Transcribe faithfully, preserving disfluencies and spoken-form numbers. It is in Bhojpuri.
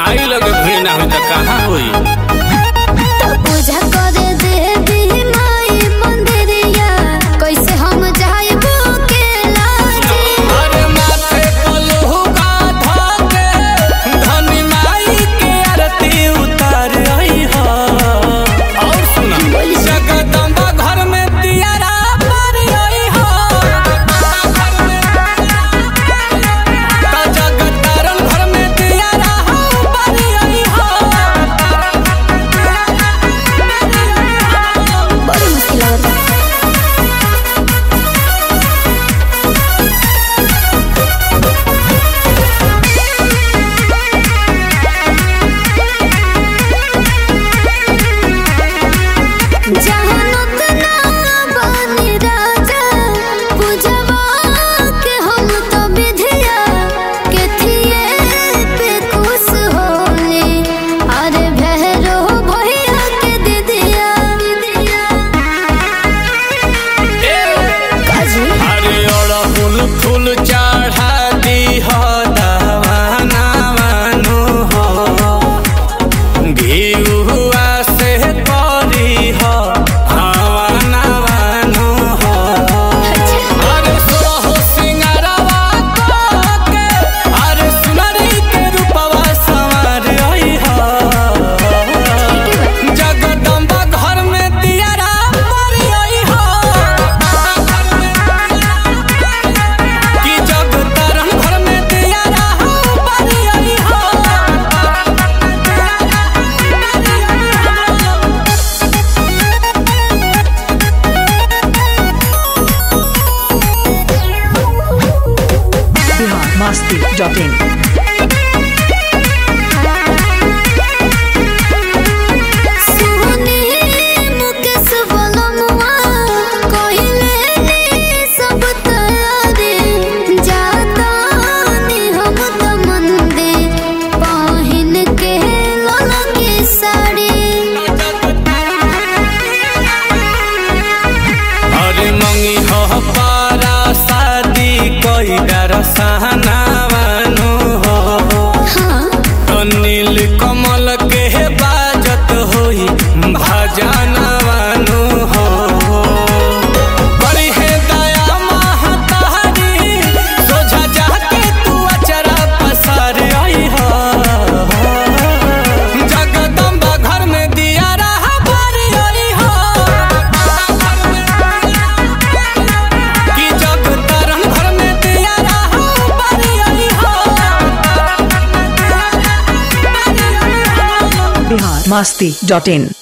माई लगे भीड़ ना हो तो कहाँ होई। तो पूजा करे देवी माई मंदिरिया कैसे हम जाइबो के लाजी। अरे माथे पलहु गाधा के धनी माई के आरती उतार आई हो। और सुना जगदम्बा घर में दियारा पर आई हो। तो जगतारण घर में दियारा पर आई हो। बड़ी मुश्किल होता है। जहानत ना बनी राजा पूजवा के हम तो विधिया के थिए पे खुश होली। अरे भैरो भैया के दीदिया काजी। अरे अड़हुल फूल चढ़ा दी हो दवाना मानो हो। घिउआ से करी हो हवाना मानो हो। अरे सोहो सिंगारवा के अरे सुनरी के रूपवा संवार आई हो। जगदम्बा घर में दियारा पर आई हो। कि जगतारण घर में दियारा पर आई हो। Bihar Masti dot in. सोनी मुकेश बलमुआ कहिले सब तैयारी। जातानी हम त मंदिर पहिन के ललकी साड़ी। अरे मंगी हो पारा शादी कोई दरसना मानो हो। हाँ तो नील कमल के बाजत होई भजन मानो हो। बड़ी है दया महतारी सोझा जाके तू अचरा पसार आई हो। जगदम्बा घर में दियारा पर आई हो। कि जगतारण घर में दियारा पर आई हो। बिहार मस्ती डॉट इन।